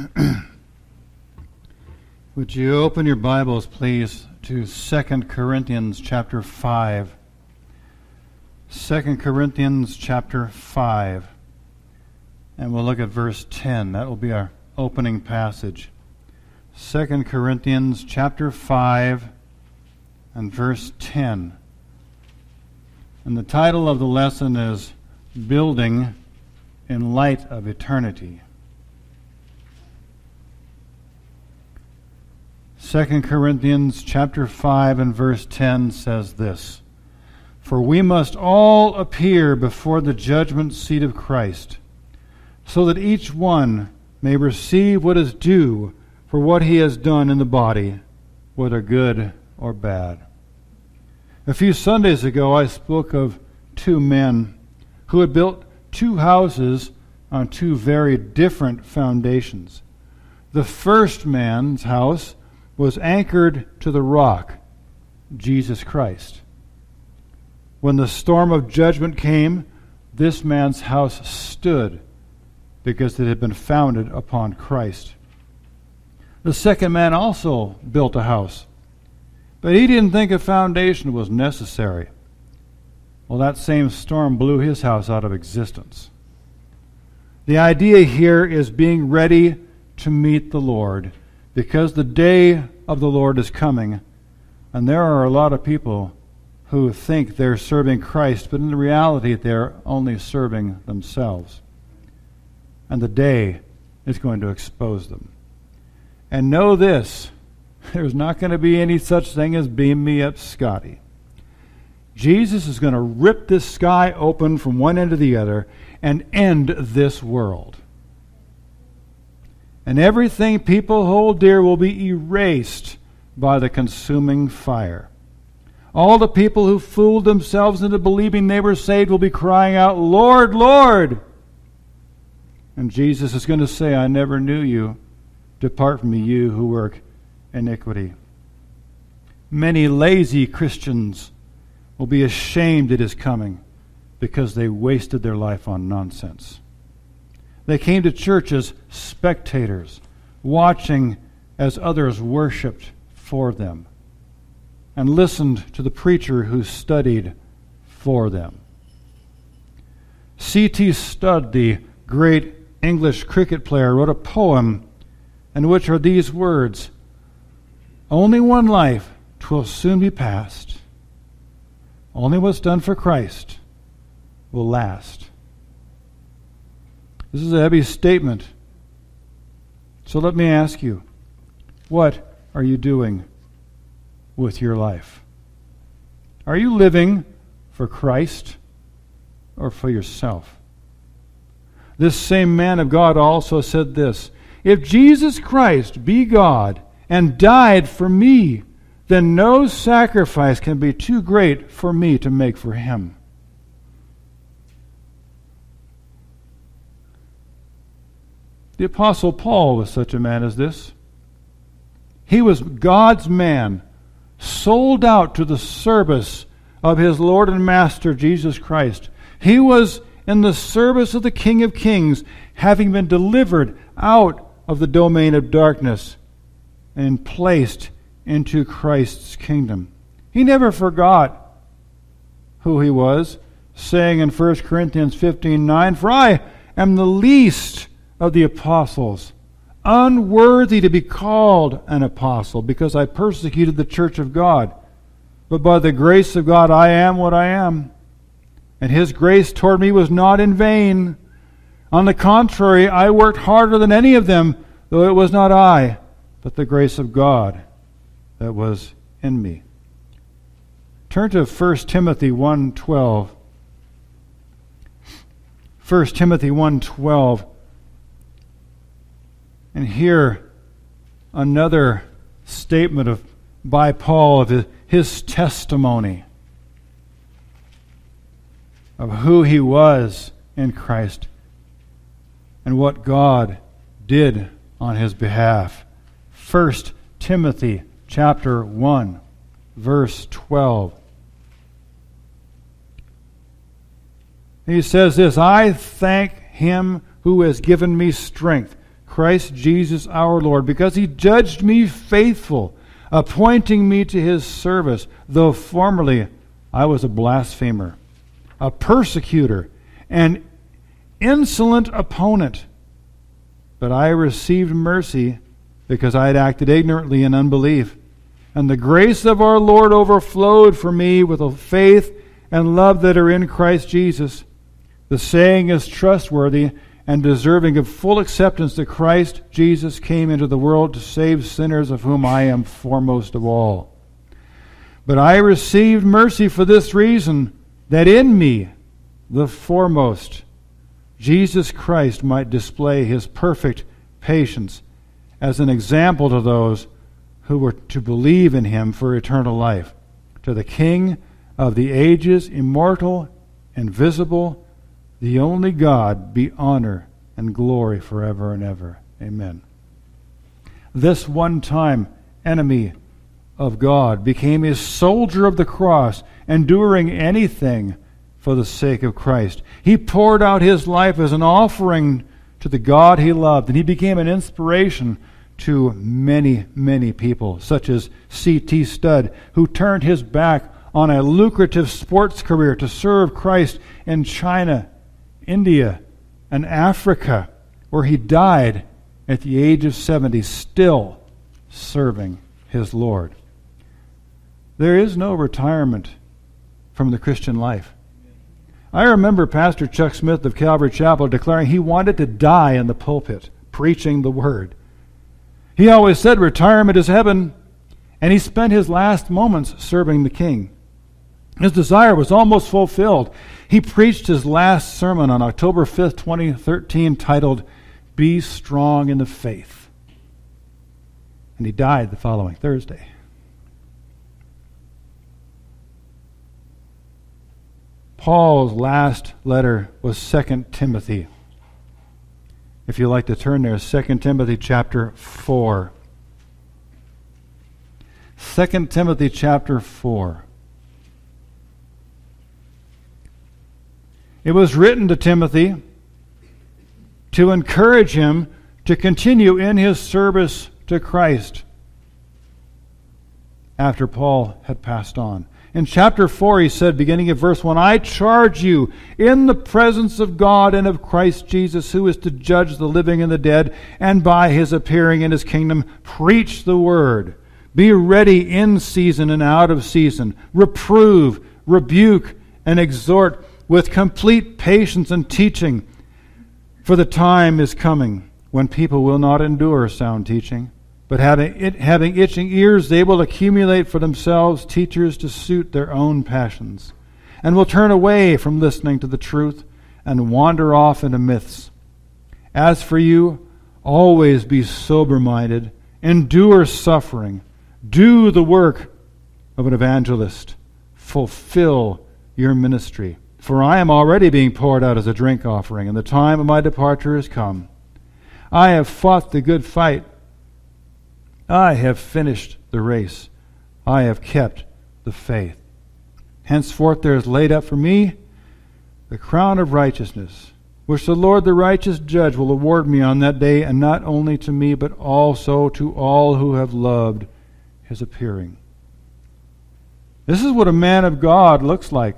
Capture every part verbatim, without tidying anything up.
Would you open your Bibles, please, to Second Corinthians chapter five. Second Corinthians chapter five. And we'll look at verse ten. That will be our opening passage. Second Corinthians chapter five and verse ten. And the title of the lesson is Building in Light of Eternity. Second Corinthians chapter five and verse ten says this: For we must all appear before the judgment seat of Christ, so that each one may receive what is due for what he has done in the body, whether good or bad. A few Sundays ago I spoke of two men who had built two houses on two very different foundations. The first man's house was anchored to the rock, Jesus Christ. When the storm of judgment came, this man's house stood because it had been founded upon Christ. The second man also built a house, but he didn't think a foundation was necessary. Well, that same storm blew his house out of existence. The idea here is being ready to meet the Lord, because the day of the Lord is coming, and there are a lot of people who think they're serving Christ, but in reality they're only serving themselves. And the day is going to expose them. And know this, there's not going to be any such thing as beam me up, Scotty. Jesus is going to rip this sky open from one end to the other and end this world. And everything people hold dear will be erased by the consuming fire. All the people who fooled themselves into believing they were saved will be crying out, Lord, Lord! And Jesus is going to say, I never knew you. Depart from me, you who work iniquity. Many lazy Christians will be ashamed at his coming because they wasted their life on nonsense. They came to church as spectators, watching as others worshipped for them, and listened to the preacher who studied for them. C T Studd, the great English cricket player, wrote a poem in which are these words: Only one life, 'twill soon be past. Only what's done for Christ will last. This is a heavy statement. So let me ask you, what are you doing with your life? Are you living for Christ or for yourself? This same man of God also said this: If Jesus Christ be God and died for me, then no sacrifice can be too great for me to make for him. The Apostle Paul was such a man as this. He was God's man, sold out to the service of his Lord and Master, Jesus Christ. He was in the service of the King of Kings, having been delivered out of the domain of darkness and placed into Christ's kingdom. He never forgot who he was, saying in First Corinthians fifteen nine, For I am the least of the apostles, unworthy to be called an apostle, because I persecuted the church of God. But by the grace of God I am what I am. And his grace toward me was not in vain. On the contrary, I worked harder than any of them, though it was not I, but the grace of God that was in me. Turn to First Timothy one twelve. First Timothy one twelve. And here, another statement of by Paul of his, his testimony of who he was in Christ and what God did on his behalf. First Timothy chapter one, verse twelve. He says this: I thank him who has given me strength, Christ Jesus our Lord, because he judged me faithful, appointing me to his service, though formerly I was a blasphemer, a persecutor, an insolent opponent. But I received mercy because I had acted ignorantly in unbelief. And the grace of our Lord overflowed for me with a faith and love that are in Christ Jesus. The saying is trustworthy and deserving of full acceptance that Christ Jesus came into the world to save sinners, of whom I am foremost of all. But I received mercy for this reason, that in me, the foremost, Jesus Christ might display his perfect patience as an example to those who were to believe in him for eternal life. To the King of the ages, immortal, invisible, the only God, be honor and glory forever and ever. Amen. This one-time enemy of God became a soldier of the cross, enduring anything for the sake of Christ. He poured out his life as an offering to the God he loved, and he became an inspiration to many, many people, such as C T Studd, who turned his back on a lucrative sports career to serve Christ in China, India, and Africa, where he died at the age of seventy, still serving his Lord. There is no retirement from the Christian life. I remember Pastor Chuck Smith of Calvary Chapel declaring he wanted to die in the pulpit, preaching the Word. He always said retirement is heaven, and he spent his last moments serving the King. His desire was almost fulfilled. He preached his last sermon on October fifth, twenty thirteen, titled, "Be Strong in the Faith." And he died the following Thursday. Paul's last letter was Second Timothy. If you'd like to turn there, Second Timothy chapter four. Second Timothy chapter four. It was written to Timothy to encourage him to continue in his service to Christ after Paul had passed on. In chapter four, he said, beginning at verse one, "I charge you in the presence of God and of Christ Jesus, who is to judge the living and the dead, and by his appearing in his kingdom, preach the word. Be ready in season and out of season. Reprove, rebuke, and exhort with complete patience and teaching. For the time is coming when people will not endure sound teaching, but having, it, having itching ears, they will accumulate for themselves teachers to suit their own passions, and will turn away from listening to the truth and wander off into myths. As for you, always be sober-minded, endure suffering, do the work of an evangelist, fulfill your ministry. For I am already being poured out as a drink offering, and the time of my departure is come. I have fought the good fight. I have finished the race. I have kept the faith. Henceforth there is laid up for me the crown of righteousness, which the Lord the righteous judge will award me on that day, and not only to me, but also to all who have loved his appearing." This is what a man of God looks like.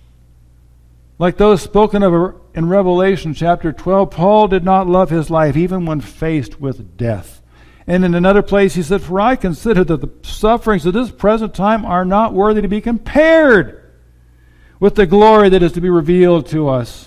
Like those spoken of in Revelation chapter twelve, Paul did not love his life even when faced with death. And in another place he said, "For I consider that the sufferings of this present time are not worthy to be compared with the glory that is to be revealed to us."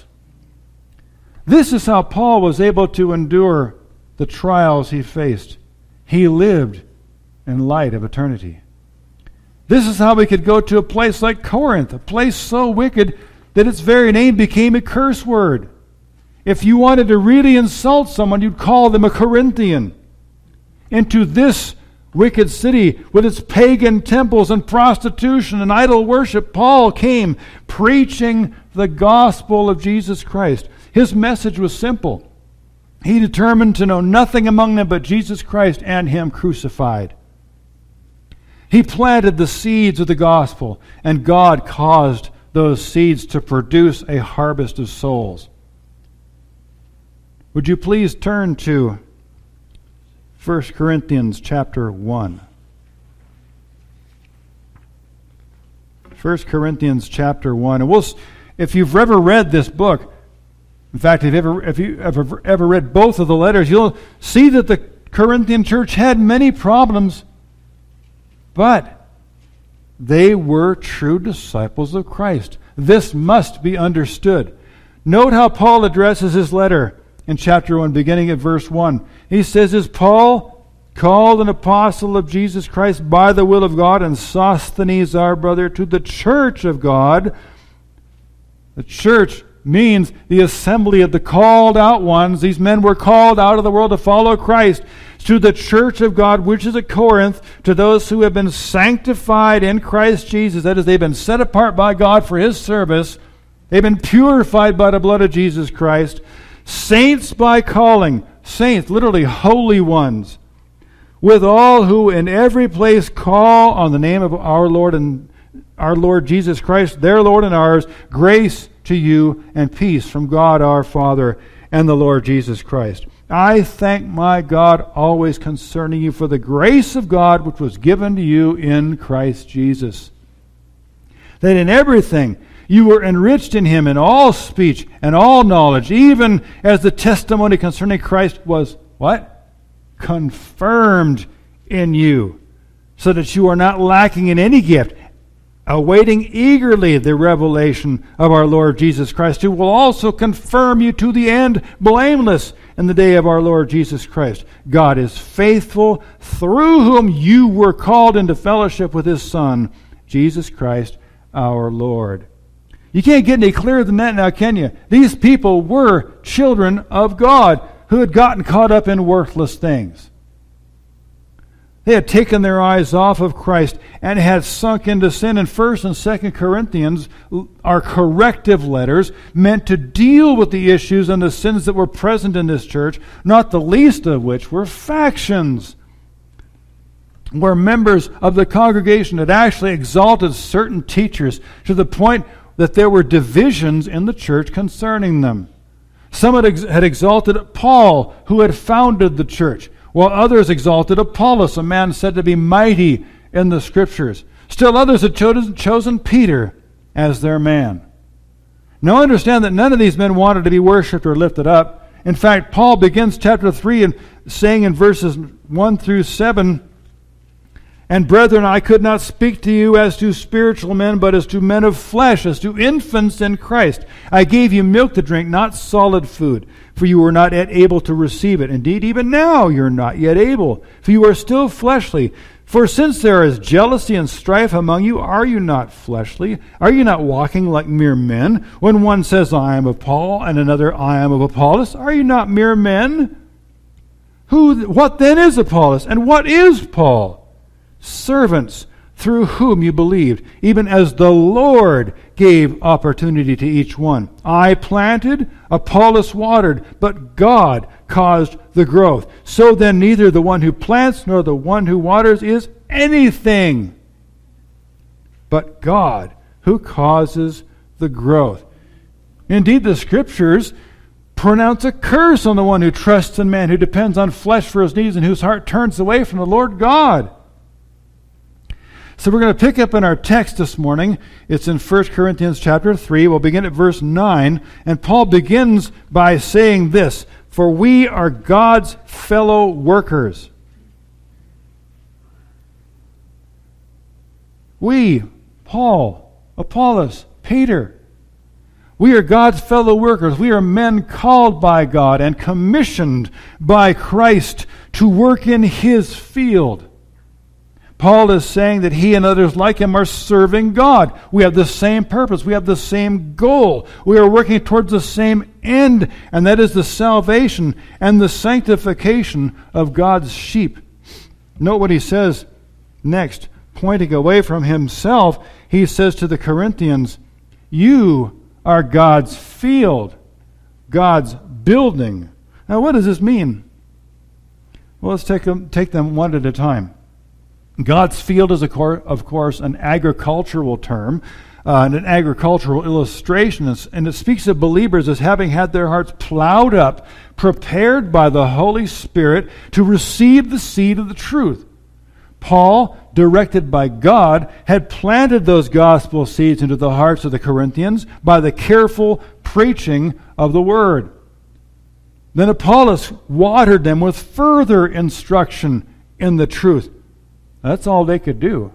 This is how Paul was able to endure the trials he faced. He lived in light of eternity. This is how we could go to a place like Corinth, a place so wicked that its very name became a curse word. If you wanted to really insult someone, you'd call them a Corinthian. Into this wicked city with its pagan temples and prostitution and idol worship, Paul came preaching the gospel of Jesus Christ. His message was simple. He determined to know nothing among them but Jesus Christ and him crucified. He planted the seeds of the gospel, and God caused those seeds to produce a harvest of souls. Would you please turn to First Corinthians chapter one. First Corinthians chapter one. And we'll, if you've ever read this book, in fact, if, ever, if you've ever, ever read both of the letters, you'll see that the Corinthian church had many problems, but they were true disciples of Christ. This must be understood. Note how Paul addresses his letter in chapter one, beginning at verse one. He says, "Is Paul, called an apostle of Jesus Christ by the will of God, and Sosthenes our brother, to the church of God." The church means the assembly of the called out ones. These men were called out of the world to follow Christ. "To the church of God, which is at Corinth, to those who have been sanctified in Christ Jesus." That is, they've been set apart by God for His service. They've been purified by the blood of Jesus Christ. "Saints by calling." Saints, literally holy ones. "With all who in every place call on the name of our Lord and our Lord Jesus Christ, their Lord and ours, grace to you and peace from God our Father and the Lord Jesus Christ. I thank my God always concerning you for the grace of God which was given to you in Christ Jesus, that in everything you were enriched in Him in all speech and all knowledge, even as the testimony concerning Christ was," what? "Confirmed in you, so that you are not lacking in any gift, awaiting eagerly the revelation of our Lord Jesus Christ, who will also confirm you to the end, blameless in the day of our Lord Jesus Christ. God is faithful, through whom you were called into fellowship with His Son, Jesus Christ our Lord." You can't get any clearer than that now, can you? These people were children of God who had gotten caught up in worthless things. They had taken their eyes off of Christ and had sunk into sin. And First and Second Corinthians are corrective letters meant to deal with the issues and the sins that were present in this church, not the least of which were factions, where members of the congregation had actually exalted certain teachers to the point that there were divisions in the church concerning them. Some had, ex- had exalted Paul, who had founded the church, while others exalted Apollos, a man said to be mighty in the Scriptures. Still others had chosen, chosen Peter as their man. Now understand that none of these men wanted to be worshipped or lifted up. In fact, Paul begins chapter three and saying in verses one through seven, "And brethren, I could not speak to you as to spiritual men, but as to men of flesh, as to infants in Christ. I gave you milk to drink, not solid food, for you were not yet able to receive it. Indeed, even now you're not yet able, for you are still fleshly. For since there is jealousy and strife among you, are you not fleshly? Are you not walking like mere men? When one says, 'I am of Paul,' and another, 'I am of Apollos,' are you not mere men? Who? What then is Apollos, and what is Paul? Servants through whom you believed, even as the Lord gave opportunity to each one. I planted, Apollos watered, but God caused the growth. So then neither the one who plants nor the one who waters is anything, but God who causes the growth." Indeed, the Scriptures pronounce a curse on the one who trusts in man, who depends on flesh for his needs, and whose heart turns away from the Lord God. So we're going to pick up in our text this morning. It's in First Corinthians chapter three. We'll begin at verse nine. And Paul begins by saying this, "For we are God's fellow workers." We, Paul, Apollos, Peter, we are God's fellow workers. We are men called by God and commissioned by Christ to work in His field. Paul is saying that he and others like him are serving God. We have the same purpose. We have the same goal. We are working towards the same end, and that is the salvation and the sanctification of God's sheep. Note what he says next. Pointing away from himself, he says to the Corinthians, "You are God's field, God's building." Now, what does this mean? Well, let's take them, take them one at a time. God's field is, of course, an agricultural term. uh, an agricultural illustration, and it speaks of believers as having had their hearts plowed up, prepared by the Holy Spirit to receive the seed of the truth. Paul, directed by God, had planted those gospel seeds into the hearts of the Corinthians by the careful preaching of the Word. Then Apollos watered them with further instruction in the truth. That's all they could do.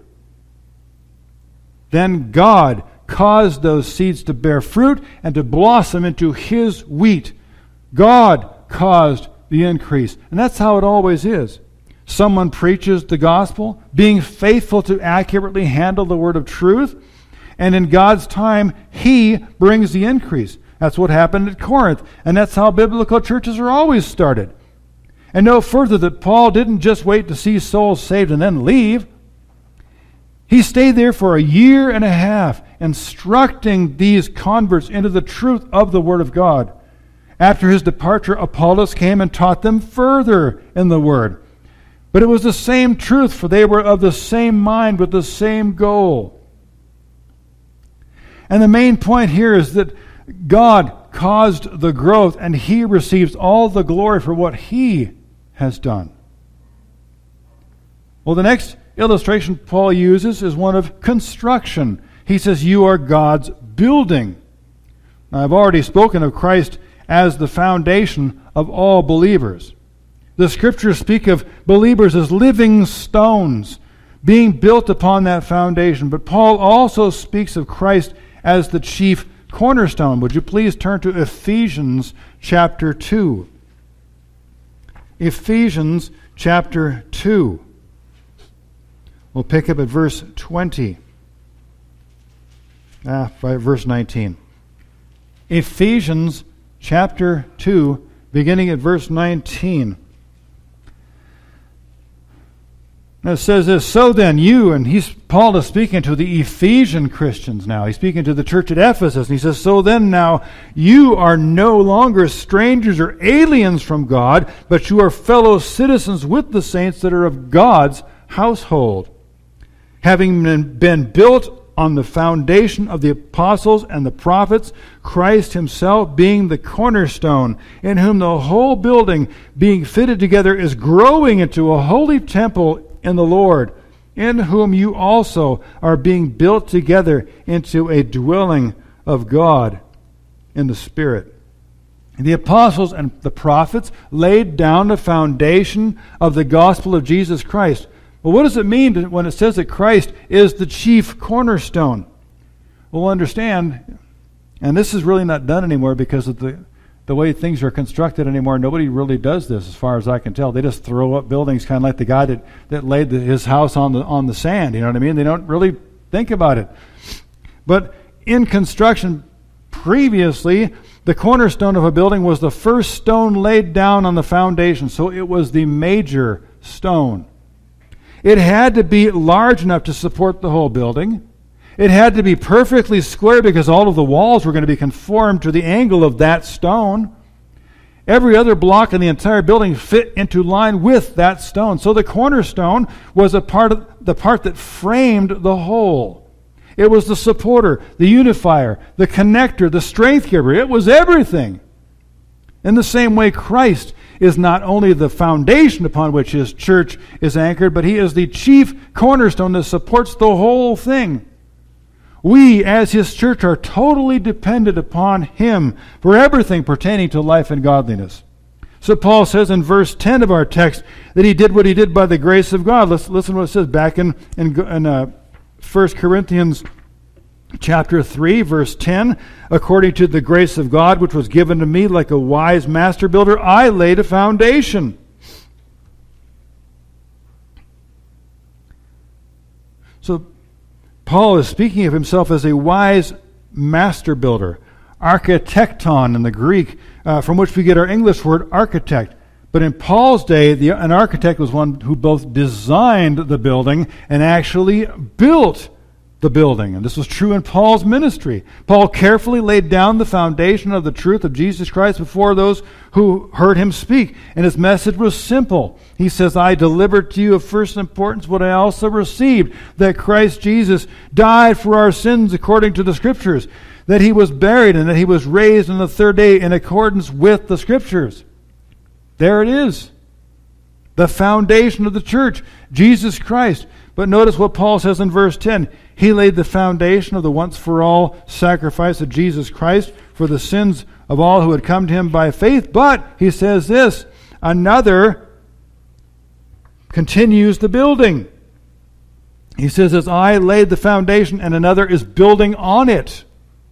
Then God caused those seeds to bear fruit and to blossom into His wheat. God caused the increase. And that's how it always is. Someone preaches the gospel, being faithful to accurately handle the word of truth, and in God's time, He brings the increase. That's what happened at Corinth, and that's how biblical churches are always started. And no further that Paul didn't just wait to see souls saved and then leave. He stayed there for a year and a half, instructing these converts into the truth of the Word of God. After his departure, Apollos came and taught them further in the Word. But it was the same truth, for they were of the same mind with the same goal. And the main point here is that God caused the growth, and He receives all the glory for what He has done. Well, the next illustration Paul uses is one of construction. He says, you are God's building. Now, I've already spoken of Christ as the foundation of all believers. The Scriptures speak of believers as living stones being built upon that foundation. But Paul also speaks of Christ as the chief cornerstone. Would you please turn to Ephesians chapter two? Ephesians chapter two. We'll pick up at verse twenty. Ah, verse nineteen. Ephesians chapter two, beginning at verse nineteen. Now it says this, so then you, and he's Paul is speaking to the Ephesian Christians now. He's speaking to the church at Ephesus, and he says, so then now you are no longer strangers or aliens from God, but you are fellow citizens with the saints that are of God's household, having been, been built on the foundation of the apostles and the prophets, Christ Himself being the cornerstone, in whom the whole building being fitted together is growing into a holy temple in the Lord, in whom you also are being built together into a dwelling of God in the Spirit. The apostles and the prophets laid down the foundation of the gospel of Jesus Christ. Well, what does it mean when it says that Christ is the chief cornerstone? Well, understand, and this is really not done anymore because of the the way things are constructed anymore. Nobody really does this, as far as I can tell. They just throw up buildings, kind of like the guy that, that laid the, his house on the on the sand. You know what I mean? They don't really think about it. But in construction, previously, the cornerstone of a building was the first stone laid down on the foundation. So it was the major stone. It had to be large enough to support the whole building. It had to be perfectly square because all of the walls were going to be conformed to the angle of that stone. Every other block in the entire building fit into line with that stone. So the cornerstone was a part of the part that framed the whole. It was the supporter, the unifier, the connector, the strength giver. It was everything. In the same way, Christ is not only the foundation upon which His church is anchored, but He is the chief cornerstone that supports the whole thing. We, as His church, are totally dependent upon Him for everything pertaining to life and godliness. So Paul says in verse ten of our text that he did what he did by the grace of God. Let's listen to what it says back in, in, in uh, First Corinthians chapter three, verse ten. According to the grace of God, which was given to me like a wise master builder, I laid a foundation. So Paul is speaking of himself as a wise master builder, architecton in the Greek, uh, from which we get our English word architect. But in Paul's day, the, an architect was one who both designed the building and actually built the building. And this was true in Paul's ministry. Paul carefully laid down the foundation of the truth of Jesus Christ before those who heard him speak. And his message was simple. He says, I delivered to you of first importance what I also received, that Christ Jesus died for our sins according to the Scriptures, that he was buried, and that he was raised on the third day in accordance with the Scriptures. There it is. The foundation of the church, Jesus Christ. But notice what Paul says in verse ten. He laid the foundation of the once-for-all sacrifice of Jesus Christ for the sins of all who had come to him by faith. But, he says this, another continues the building. He says, as I laid the foundation and another is building on it.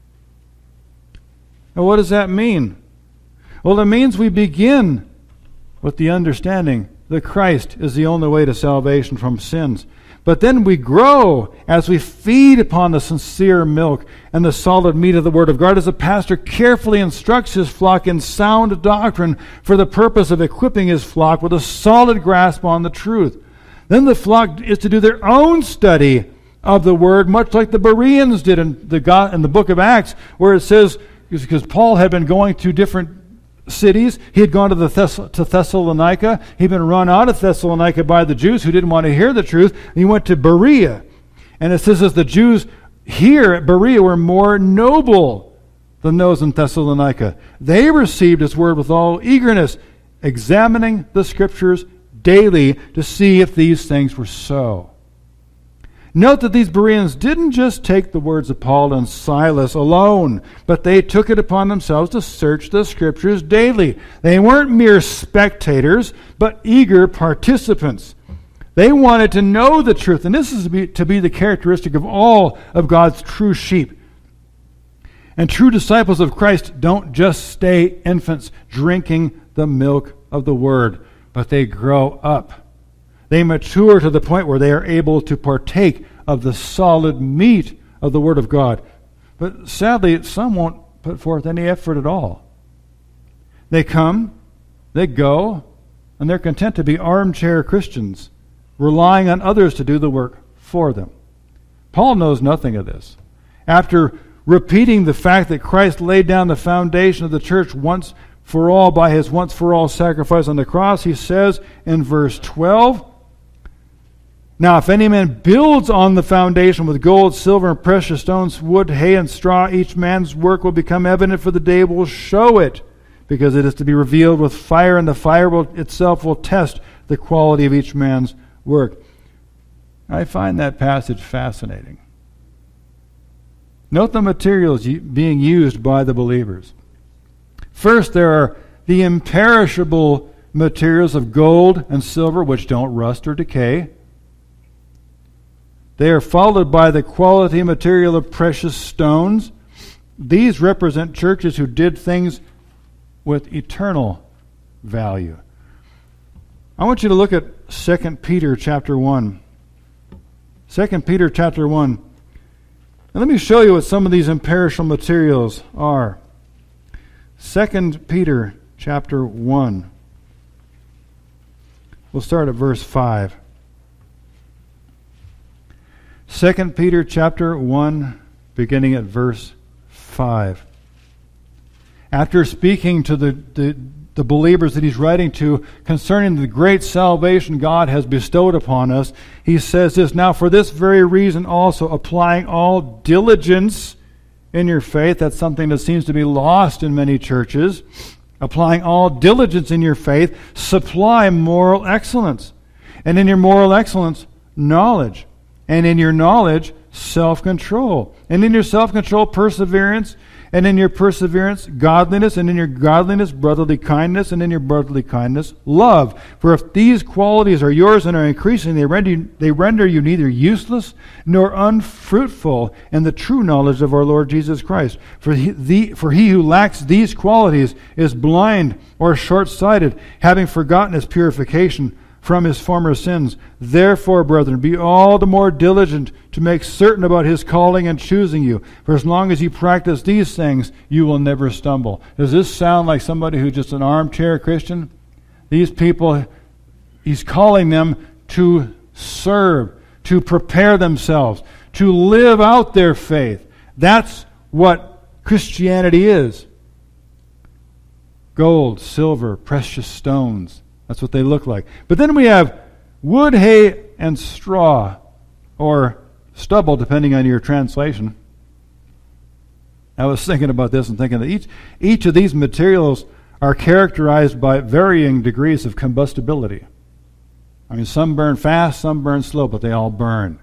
Now what does that mean? Well, it means we begin with the understanding that Christ is the only way to salvation from sins. But then we grow as we feed upon the sincere milk and the solid meat of the Word of God, as a pastor carefully instructs his flock in sound doctrine for the purpose of equipping his flock with a solid grasp on the truth. Then the flock is to do their own study of the Word, much like the Bereans did in the, God, in the book of Acts, where it says, because Paul had been going to different cities. He had gone to the Thess- to Thessalonica. He'd been run out of Thessalonica by the Jews who didn't want to hear the truth. And he went to Berea. And it says as the Jews here at Berea were more noble than those in Thessalonica. They received his word with all eagerness, examining the Scriptures daily to see if these things were so. Note that these Bereans didn't just take the words of Paul and Silas alone, but they took it upon themselves to search the Scriptures daily. They weren't mere spectators, but eager participants. They wanted to know the truth, and this is to be, to be the characteristic of all of God's true sheep. And true disciples of Christ don't just stay infants drinking the milk of the Word, but they grow up. They mature to the point where they are able to partake of the solid meat of the Word of God. But sadly, some won't put forth any effort at all. They come, they go, and they're content to be armchair Christians, relying on others to do the work for them. Paul knows nothing of this. After repeating the fact that Christ laid down the foundation of the church once for all by his once-for-all sacrifice on the cross, he says in verse twelve, now, if any man builds on the foundation with gold, silver, and precious stones, wood, hay, and straw, each man's work will become evident, for the day will show it, because it is to be revealed with fire, and the fire will, itself will test the quality of each man's work. I find that passage fascinating. Note the materials being used by the believers. First, there are the imperishable materials of gold and silver, which don't rust or decay. They are followed by the quality material of precious stones. These represent churches who did things with eternal value. I want you to look at Second Peter chapter one. Second Peter chapter one. And let me show you what some of these imperishable materials are. Second Peter chapter one. We'll start at verse five. Second Peter chapter one, beginning at verse five. After speaking to the, the, the believers that he's writing to concerning the great salvation God has bestowed upon us, he says this, now for this very reason also, applying all diligence in your faith, that's something that seems to be lost in many churches, applying all diligence in your faith, supply moral excellence, and in your moral excellence, knowledge, and in your knowledge, self-control, and in your self-control, perseverance, and in your perseverance, godliness, and in your godliness, brotherly kindness, and in your brotherly kindness, love. For if these qualities are yours and are increasing, they render you, they render you neither useless nor unfruitful in the true knowledge of our Lord Jesus Christ. For he, the, for he who lacks these qualities is blind or short-sighted, having forgotten his purification from his former sins. Therefore, brethren, be all the more diligent to make certain about his calling and choosing you. For as long as you practice these things, you will never stumble. Does this sound like somebody who's just an armchair Christian? These people, he's calling them to serve, to prepare themselves, to live out their faith. That's what Christianity is. Gold, silver, precious stones. That's what they look like. But then we have wood, hay, and straw, or stubble, depending on your translation. I was thinking about this and thinking that each, each of these materials are characterized by varying degrees of combustibility. I mean, some burn fast, some burn slow, but they all burn.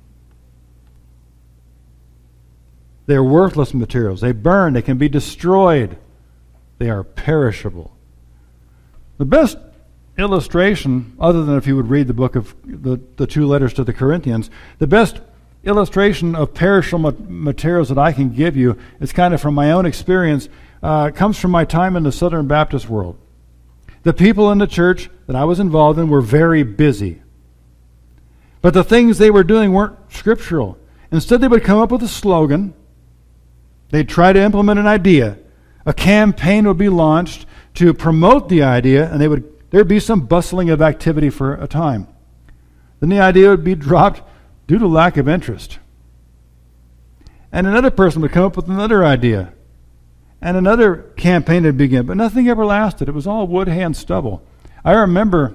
They're worthless materials. They burn. They can be destroyed. They are perishable. The best illustration, other than if you would read the book of the, the two letters to the Corinthians, the best illustration of perishable materials that I can give you is kind of from my own experience. Uh, comes from my time in the Southern Baptist world. The people in the church that I was involved in were very busy. But the things they were doing weren't scriptural. Instead, they would come up with a slogan. They'd try to implement an idea. A campaign would be launched to promote the idea, and they would there'd be some bustling of activity for a time. Then the idea would be dropped due to lack of interest. And another person would come up with another idea. And another campaign would begin, but nothing ever lasted. It was all wood, hay, and stubble. I remember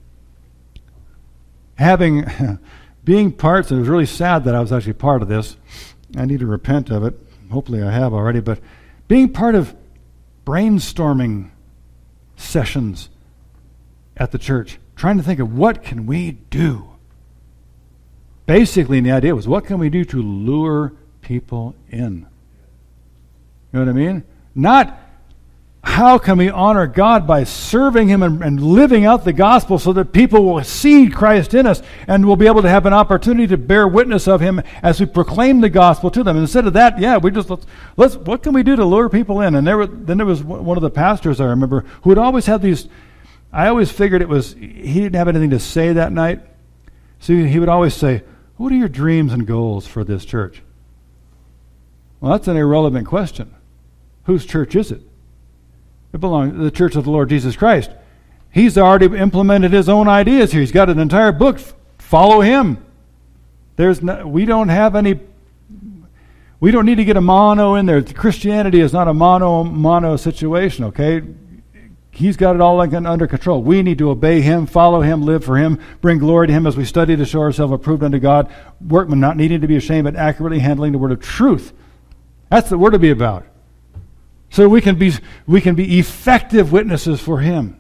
having, being parts, and it was really sad that I was actually part of this. I need to repent of it. Hopefully I have already, but being part of brainstorming sessions at the church, trying to think of what can we do. Basically, the idea was, what can we do to lure people in? You know what I mean? Not how can we honor God by serving Him and, and living out the gospel so that people will see Christ in us and will be able to have an opportunity to bear witness of Him as we proclaim the gospel to them. And instead of that, yeah, we just let's, let's what can we do to lure people in? And there were, then there was one of the pastors I remember who would always have these. I always figured it was he didn't have anything to say that night, so he would always say, "What are your dreams and goals for this church?" Well, that's an irrelevant question. Whose church is it? It belongs to the church of the Lord Jesus Christ. He's already implemented His own ideas here. He's got an entire book. Follow Him. There's no, we don't have any, we don't need to get a mono in there. Christianity is not a mono, mono situation, okay? He's got it all under control. We need to obey Him, follow Him, live for Him, bring glory to Him as we study to show ourselves approved unto God, workmen not needing to be ashamed, but accurately handling the word of truth. That's what we're to be about. So we can be we can be effective witnesses for Him.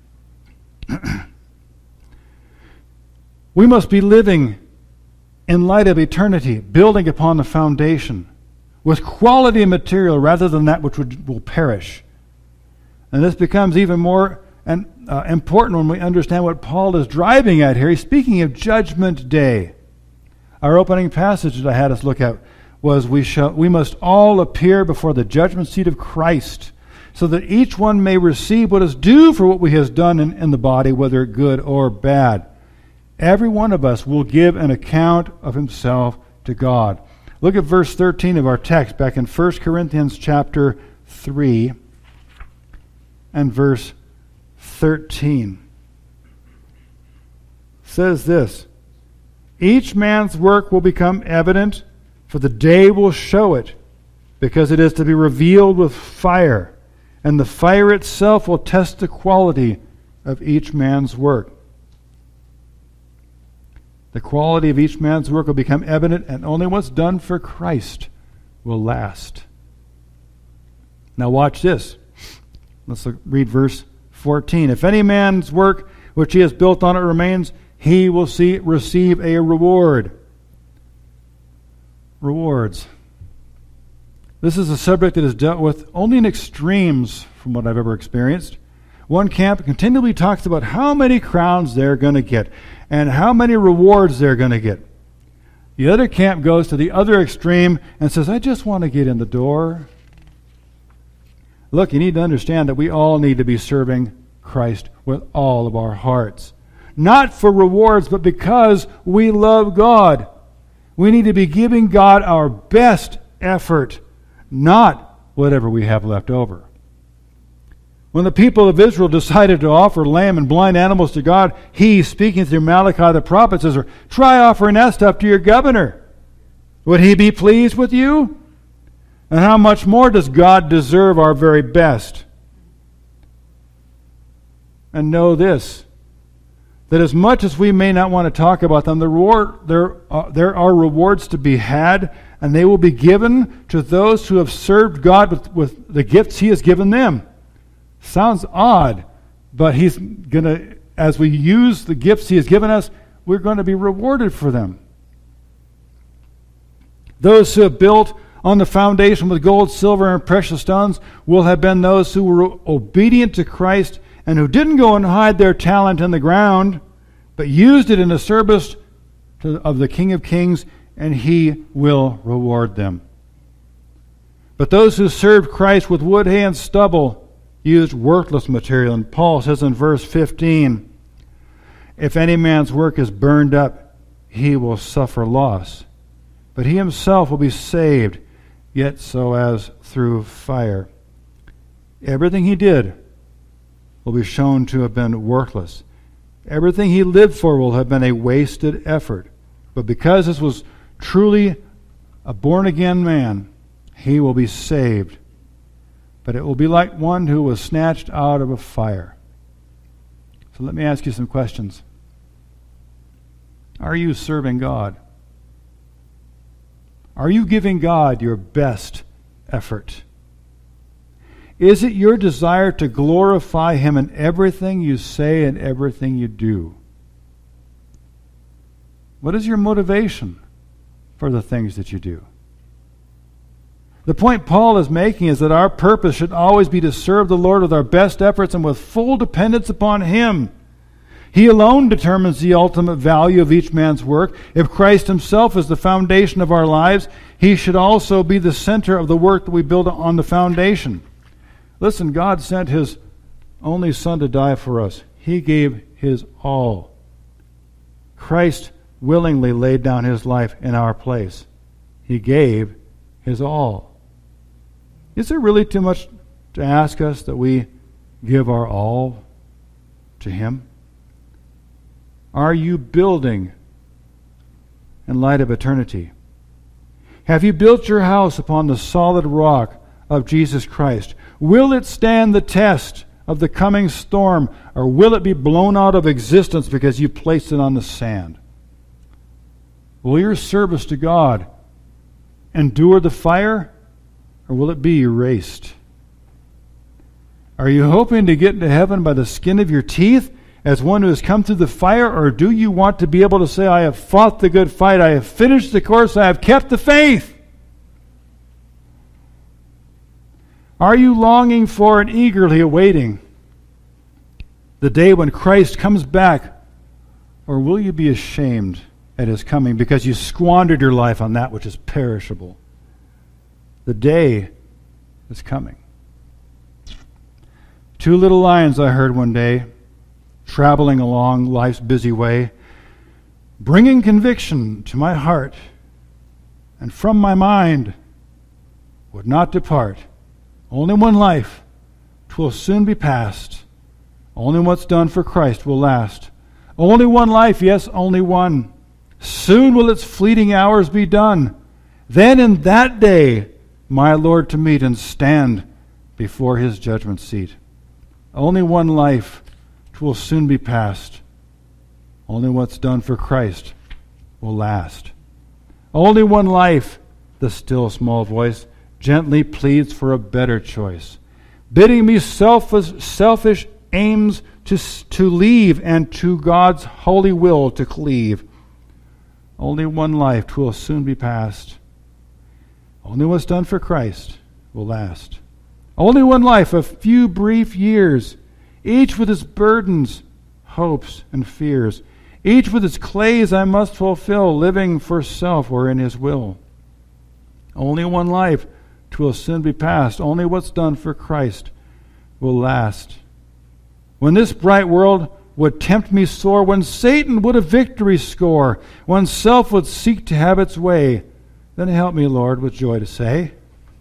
We must be living in light of eternity, building upon the foundation with quality material rather than that which would, will perish. And this becomes even more and, uh, important when we understand what Paul is driving at here. He's speaking of Judgment Day. Our opening passage that I had us look at was we shall we must all appear before the judgment seat of Christ, so that each one may receive what is due for what we has done in, in the body, whether good or bad. Every one of us will give an account of himself to God. Look at verse thirteen of our text back in First Corinthians chapter three and verse thirteen. It says this, "Each man's work will become evident, for the day will show it, because it is to be revealed with fire, and the fire itself will test the quality of each man's work." The quality of each man's work will become evident, and only what's done for Christ will last. Now watch this. Let's look, read verse fourteen. "If any man's work which he has built on it remains, he will see, receive a reward." Rewards. This is a subject that is dealt with only in extremes from what I've ever experienced. One camp continually talks about how many crowns they're going to get and how many rewards they're going to get. The other camp goes to the other extreme and says, "I just want to get in the door." Look, you need to understand that we all need to be serving Christ with all of our hearts. Not for rewards, but because we love God. We need to be giving God our best effort, not whatever we have left over. When the people of Israel decided to offer lamb and blind animals to God, He, speaking through Malachi the prophet, says, "Try offering that stuff to your governor." Would He be pleased with you? And how much more does God deserve our very best? And know this, that as much as we may not want to talk about them, the reward, there, are, there are rewards to be had, and they will be given to those who have served God with, with the gifts He has given them. Sounds odd, but He's going to, as we use the gifts He has given us, we're going to be rewarded for them. Those who have built on the foundation with gold, silver, and precious stones will have been those who were obedient to Christ and who didn't go and hide their talent in the ground, but used it in the service to, of the King of Kings, and He will reward them. But those who served Christ with wood, hay, and stubble used worthless material. And Paul says in verse fifteen, if any man's work is burned up, he will suffer loss, but he himself will be saved, yet so as through fire. Everything he did will be shown to have been worthless. Everything he lived for will have been a wasted effort. But because this was truly a born-again man, he will be saved. But it will be like one who was snatched out of a fire. So let me ask you some questions. Are you serving God? Are you giving God your best effort? Is it your desire to glorify Him in everything you say and everything you do? What is your motivation for the things that you do? The point Paul is making is that our purpose should always be to serve the Lord with our best efforts and with full dependence upon Him. He alone determines the ultimate value of each man's work. If Christ Himself is the foundation of our lives, He should also be the center of the work that we build on the foundation. Listen, God sent His only Son to die for us. He gave His all. Christ willingly laid down His life in our place. He gave His all. Is it really too much to ask us that we give our all to Him? Are you building in light of eternity? Have you built your house upon the solid rock of Jesus Christ? Will it stand the test of the coming storm, or will it be blown out of existence because you placed it on the sand? Will your service to God endure the fire, or will it be erased? Are you hoping to get into heaven by the skin of your teeth as one who has come through the fire, or do you want to be able to say, I have fought the good fight, I have finished the course, I have kept the faith? Are you longing for and eagerly awaiting the day when Christ comes back, or will you be ashamed at His coming because you squandered your life on that which is perishable? The day is coming. Two little lines I heard one day, traveling along life's busy way, bringing conviction to my heart, and from my mind would not depart. Only one life, 'twill soon be past. Only what's done for Christ will last. Only one life, yes, only one. Soon will its fleeting hours be done. Then in that day, my Lord to meet and stand before His judgment seat. Only one life, 'twill soon be past. Only what's done for Christ will last. Only one life, the still small voice gently pleads for a better choice, bidding me selfish, selfish aims to, to leave and to God's holy will to cleave. Only one life, 'twill soon be past. Only what's done for Christ will last. Only one life, a few brief years, each with its burdens, hopes, and fears, each with its clays I must fulfill, living for self or in His will. Only one life, 'twill soon be past. Only what's done for Christ will last. When this bright world would tempt me sore, when Satan would a victory score, when self would seek to have its way, then help me, Lord, with joy to say,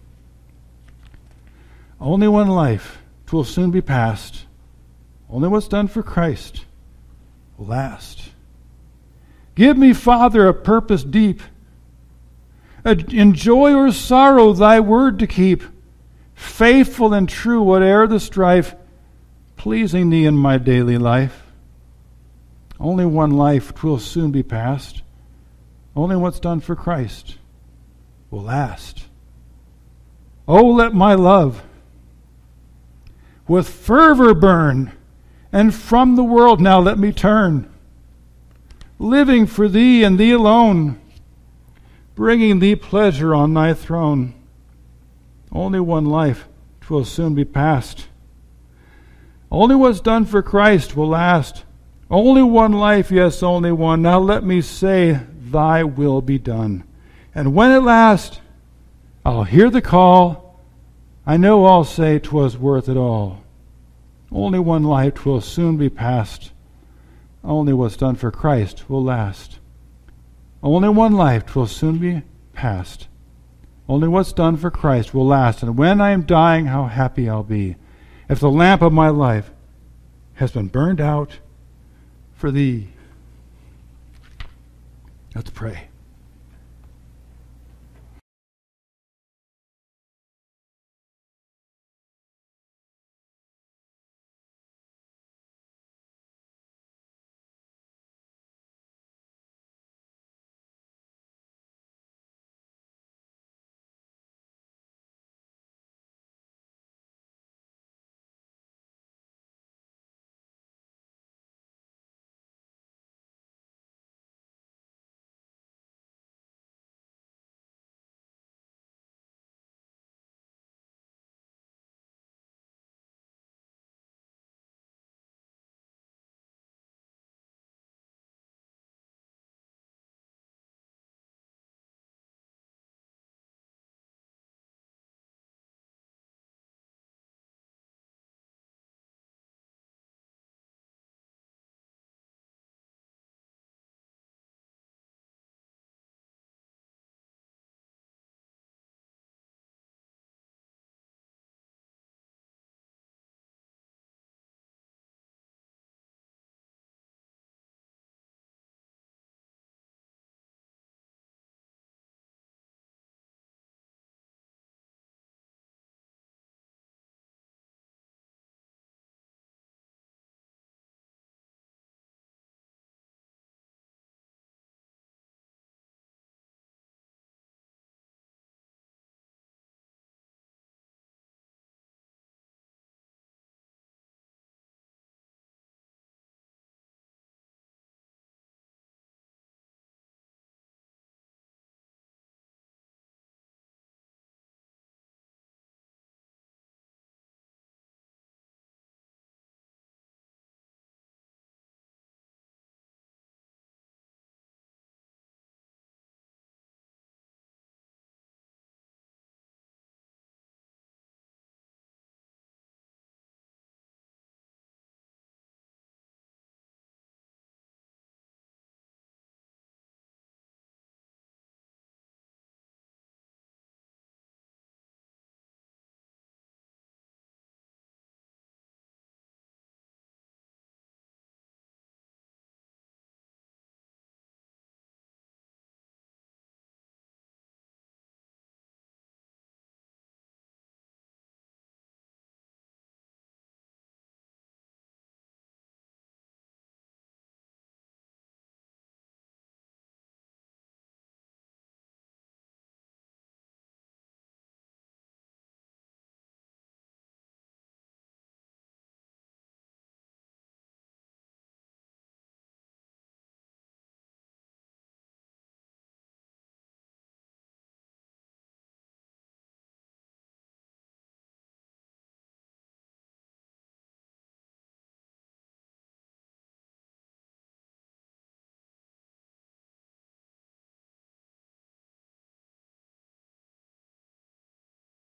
only one life, 'twill soon be past. Only what's done for Christ will last. Give me, Father, a purpose deep, In joy or sorrow, thy word to keep, faithful and true, whate'er the strife, pleasing thee in my daily life. Only one life, 'twill soon be past. Only what's done for Christ will last. Oh, let my love with fervor burn, and from the world now let me turn, living for thee and thee alone, bringing thee pleasure on thy throne. Only one life, 'twill soon be past. Only what's done for Christ will last. Only one life, yes, only one. Now let me say, thy will be done. And when at last I'll hear the call, I know I'll say 'twas worth it all. Only one life, 'twill soon be past. Only what's done for Christ will last. Only one life, 'twill soon be past. Only what's done for Christ will last. And when I am dying, how happy I'll be, if the lamp of my life has been burned out for thee. Let's pray.